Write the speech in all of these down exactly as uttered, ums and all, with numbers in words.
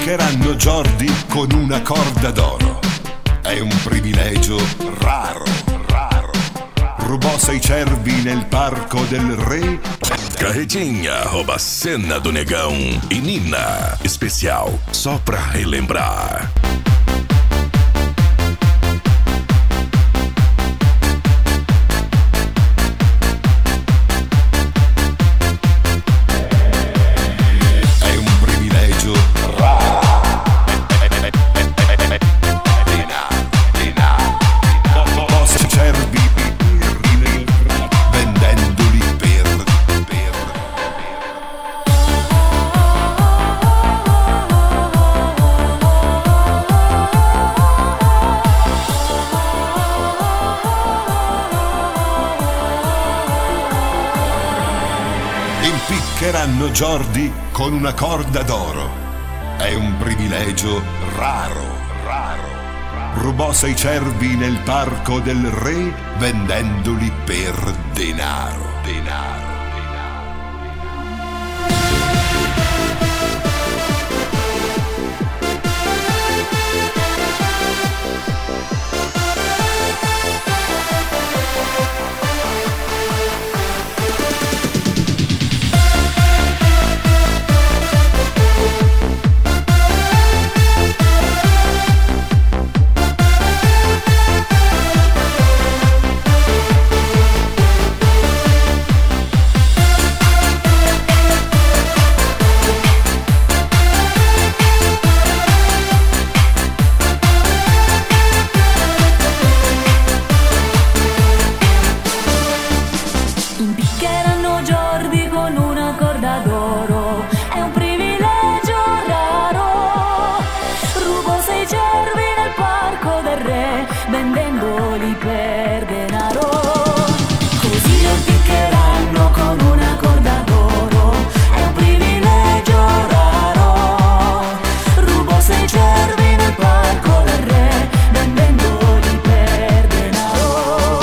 Impiccheranno Jordi con una corda d'oro. È un privilegio raro, raro. Rubò sei cervi nel parco del re. Carretinha rouba a cena do negão e Nina, especial só pra relembrar. Impiccheranno Jordi con una corda d'oro. È un privilegio raro, raro. Rubò sei cervi nel parco del re vendendoli per denaro, denaro. Impiccheranno Jordi con una corda d'oro, è un privilegio raro. Rubò sei cervi nel parco del re, vendendoli per denaro. Così lo impiccheranno con una corda d'oro, è un privilegio raro. Rubò sei cervi nel parco del re, vendendoli per denaro.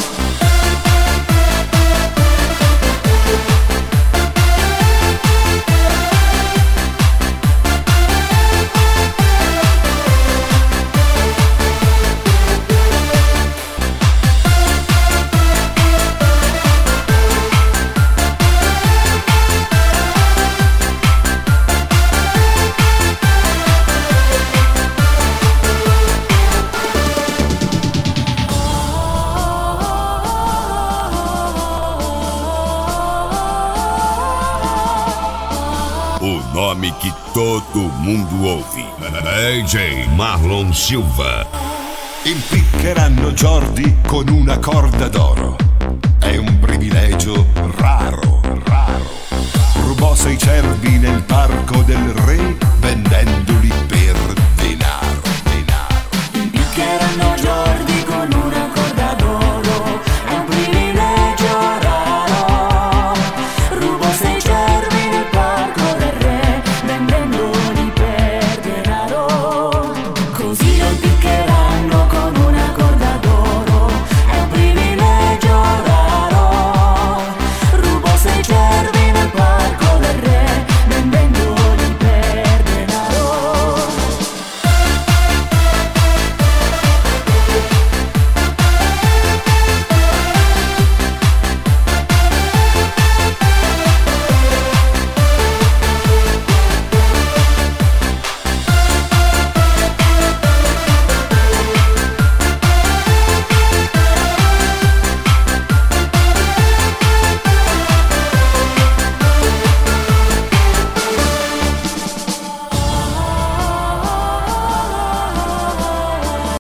O nome que todo mundo ouve. D J Marlon Silva. Impiccheranno Jordi con una corda d'oro. È un privilegio raro, raro. Rubò sei cervi nel parco del re vendendoli per